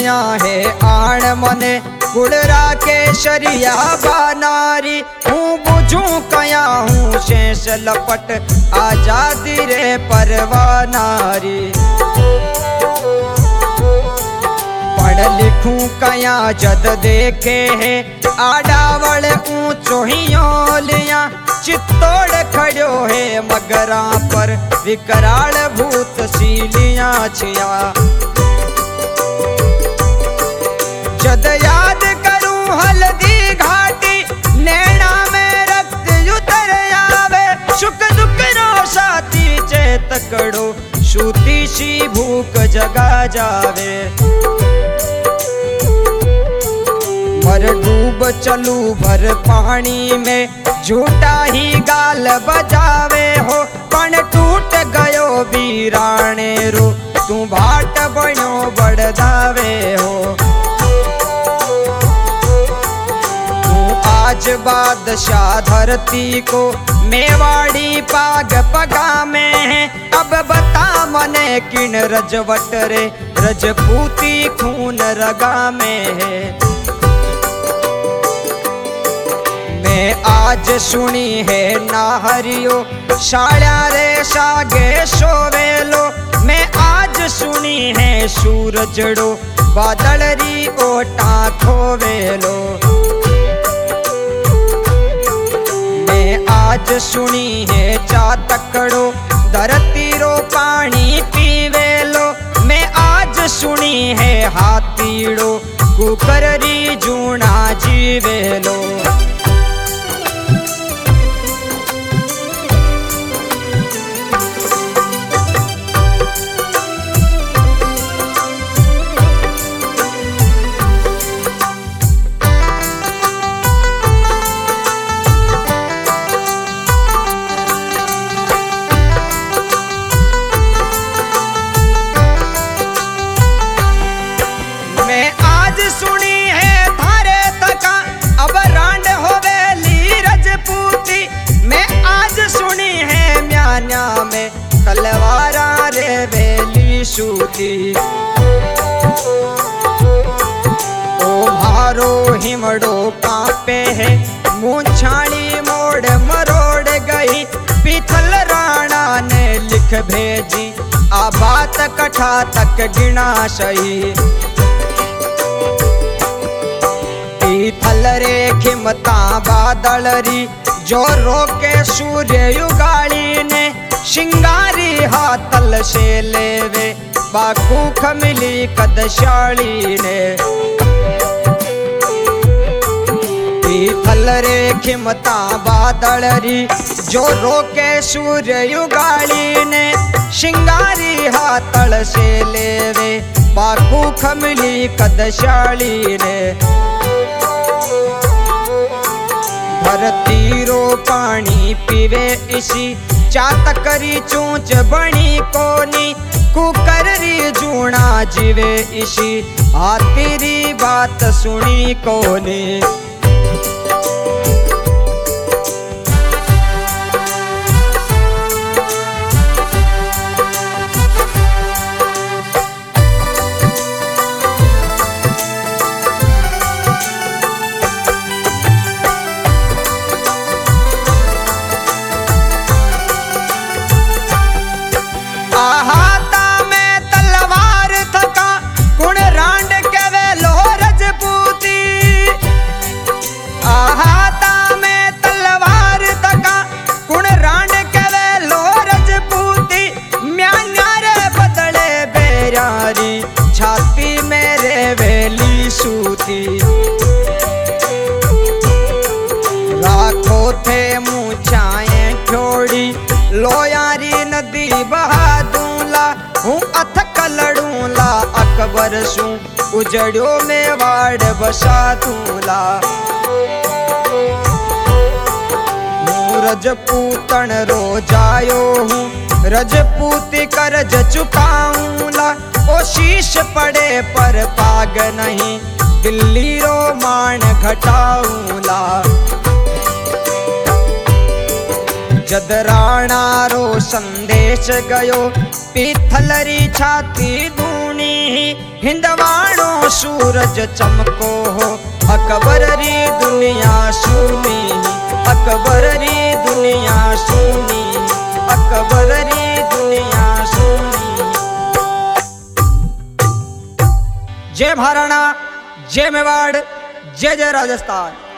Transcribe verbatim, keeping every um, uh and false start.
कया है आण मने गुड़रा के शरिया बनारी हूँ बुझू कया हूँ शेष लपट आजादी रे परवानारी पढ़ लिखूं कया जद देखे है आडावल ऊंचो हियोलिया चित्तौड़ खड़ो है मगरा पर विकराल भूत सीलियां छिया जद याद करूं हल्दी घाटी नैना में रक्त उतर आवे सुख दुख रो साथी चेत कड़ो सूती सी भूख जगा जावे मर डूब चलू भर पानी में झूठा ही गाल बजावे हो पण टूट गयो वीराणे रो तू भाट बनो बड़दावे हो तू आज बादशाह धरती को मेवाड़ी पाग पगा में है अब बता मने किन रजवट रे रजपूती खून रगा में है मैं आज सुनी है ना हरियो शाळ्या रे सागे सोवेलो मैं आज सुनी है सूरजड़ो बादल री ओटा खोवेलो मैं आज सुनी है चातकड़ो धरती रो पानी पीवेलो मैं आज सुनी है हाथीड़ो कुकर री जूना जीवेलो में तलवारा रे वेली सूती ओ भारो हिमड़ो कांपे है मूंछाड़ी मोड़ मरोड़ गई पीथल राणा ने लिख भेजी आ बात कथा तक गिना सही पीथल रे खिमता बादल री जो रोके सूर्य युगाली ने शिंगारी हाथल से लेवे बाकूख मिली कदशाली ने पीथल रे खिमता बादल री जो रोके सूर्य युगाली ने शिंगारी हाथल से लेवे बाकूख मिली कदशाली ने धरती रो पानी पीवे इसी चातकरी चूंच बनी कोनी कुकर री जूना जीवे इसी हाथी री बात सुनी कोनी छाती मेरे वेली सूती राखो थे मुछाए छोड़ी लोयारी नदी बहा दूला हूँ अथ कलड़ूला अकबर सू उजड़ो में वाड़ बसा दूला रजपूतन रो जायो हूँ रजपूती कर्ज चुकाऊंला ओ शीश पड़े पर पाग नहीं दिल्ली रो मान घटाऊंला जद राणा रो संदेश गयो पीथल री छाती धूनी हिंदवाणो सूरज चमको हो अकबर री दुनिया सुनी अकबर री दुनिया सुनी अकबर री दुनिया सुनी। जय महाराणा जय मेवाड़ जय जय राजस्थान।